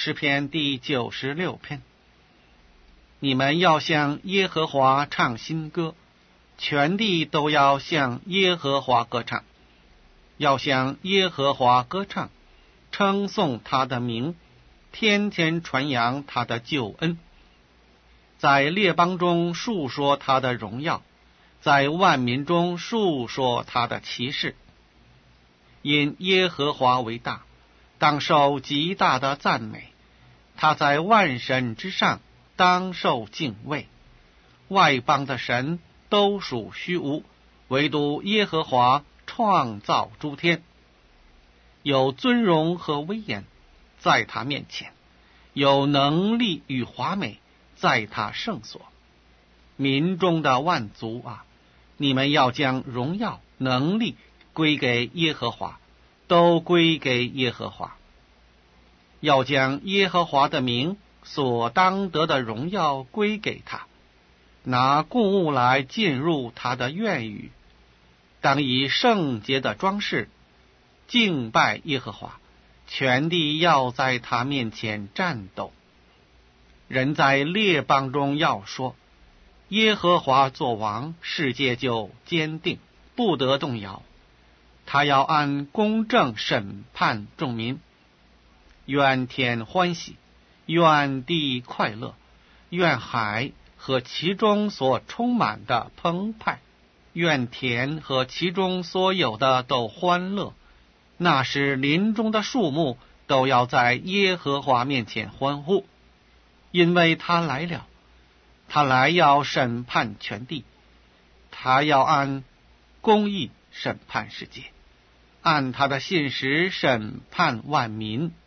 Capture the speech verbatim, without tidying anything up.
诗篇第九十六篇。你们要向耶和华唱新歌，全地都要向耶和华歌唱，要向耶和华歌唱，称颂他的名，天天传扬他的救恩，在列邦中述说他的荣耀，在万民中述说他的奇事。因耶和华为大，当受极大的赞美，他在万神之上，当受敬畏。外邦的神都属虚无，唯独耶和华创造诸天。有尊荣和威严在他面前，有能力与华美在他圣所。民中的万族啊，你们要将荣耀能力归给耶和华，都归给耶和华。要将耶和华的名所当得的荣耀归给他，拿供物来进入他的院宇，当以圣洁的装饰敬拜耶和华，全地要在他面前战斗。人在列邦中要说，耶和华作王，世界就坚定，不得动摇。他要按公正审判众民。愿天欢喜，愿地快乐，愿海和其中所充满的澎湃，愿田和其中所有的都欢乐。那时林中的树木都要在耶和华面前欢呼，因为他来了，他来要审判全地，他要按公义审判世界，按他的信实审判万民。